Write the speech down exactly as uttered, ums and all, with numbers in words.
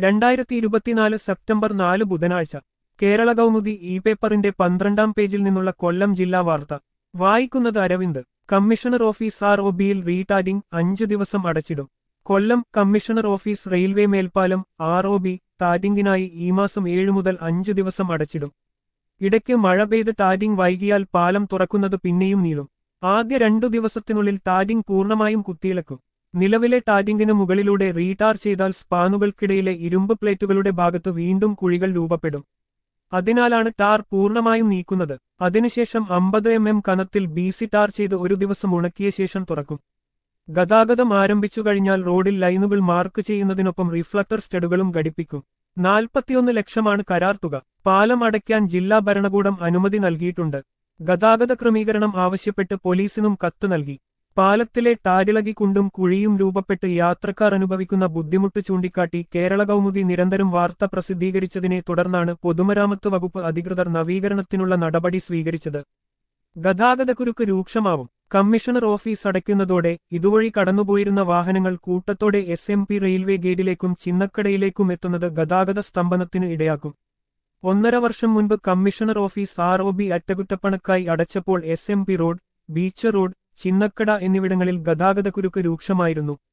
രണ്ടായിരത്തി ഇരുപത്തിനാല് സെപ്റ്റംബർ നാല് ബുധനാഴ്ച കേരള കൗമുദി ഇ പേപ്പറിന്റെ പന്ത്രണ്ടാം പേജിൽ നിന്നുള്ള കൊല്ലം ജില്ലാ വാർത്ത വായിക്കുന്നത് Aravind. Commissioner office R O ബിയിൽ റീടാഗിംഗ് അഞ്ചു ദിവസം അടച്ചിടും. കൊല്ലം കമ്മീഷണർ ഓഫീസ് റെയിൽവേ മേൽപ്പാലം ആർ ഒ ബി ടാഗിംഗിനായി ഈ മാസം ഏഴു മുതൽ അഞ്ചു ദിവസം അടച്ചിടും. ഇടയ്ക്ക് മഴ പെയ്ത് ടാഗിംഗ് വൈകിയാൽ പാലം തുറക്കുന്നത് പിന്നെയും നീളും. ആദ്യ രണ്ടു ദിവസത്തിനുള്ളിൽ ടാഗിംഗ് പൂർണ്ണമായും കുത്തിയിളക്കും. നിലവിലെ ടാഗിംഗിന് മുകളിലൂടെ റീടാർ ചെയ്താൽ സ്പാനുകൾക്കിടയിലെ ഇരുമ്പ് പ്ലേറ്റുകളുടെ ഭാഗത്ത് വീണ്ടും കുഴികൾ രൂപപ്പെടും. അതിനാലാണ് ടാർ പൂർണ്ണമായും നീക്കുന്നത്. അതിനുശേഷം അമ്പത് എം എം കനത്തിൽ ബി സി ടാർ ചെയ്ത് ഒരു ദിവസം ഉണക്കിയ ശേഷം തുറക്കും. ഗതാഗതം ആരംഭിച്ചു കഴിഞ്ഞാൽ റോഡിൽ ലൈനുകൾ മാർക്ക് ചെയ്യുന്നതിനൊപ്പം റിഫ്ലക്ടർ സ്റ്റഡുകളും ഘടിപ്പിക്കും. നാൽപ്പത്തിയൊന്ന് ലക്ഷമാണ് കരാർ തുക. പാലം അടയ്ക്കാൻ ജില്ലാ ഭരണകൂടം അനുമതി നൽകിയിട്ടുണ്ട്. ഗതാഗത ക്രമീകരണം ആവശ്യപ്പെട്ട് പോലീസിനും കത്ത് നൽകി. പാലത്തിലെ ടാരിളകി കുണ്ടും കുഴിയും രൂപപ്പെട്ട് യാത്രക്കാർ അനുഭവിക്കുന്ന ബുദ്ധിമുട്ട് ചൂണ്ടിക്കാട്ടി കേരള കൗമുദി നിരന്തരം വാർത്ത പ്രസിദ്ധീകരിച്ചതിനെ തുടർന്നാണ് പൊതുമരാമത്ത് വകുപ്പ് അധികൃതർ നവീകരണത്തിനുള്ള നടപടി സ്വീകരിച്ചത്. ഗതാഗതക്കുരുക്ക് രൂക്ഷമാവും. കമ്മീഷണർ ഓഫീസ് അടയ്ക്കുന്നതോടെ ഇതുവഴി കടന്നുപോയിരുന്ന വാഹനങ്ങൾ കൂട്ടത്തോടെ എസ് എം പി റെയിൽവേ ഗേറ്റിലേക്കും ചിന്നക്കടയിലേക്കും എത്തുന്നത് ഗതാഗത സ്തംഭനത്തിന് ഇടയാക്കും. ഒന്നര വർഷം മുൻപ് commissioner office R O B അറ്റകുറ്റപ്പണക്കായി അടച്ചപ്പോൾ S M P road, beach road, Chinnakada എന്നിവിടങ്ങളിൽ ഗതാഗതക്കുരുക്ക് രൂക്ഷമായിരുന്നു.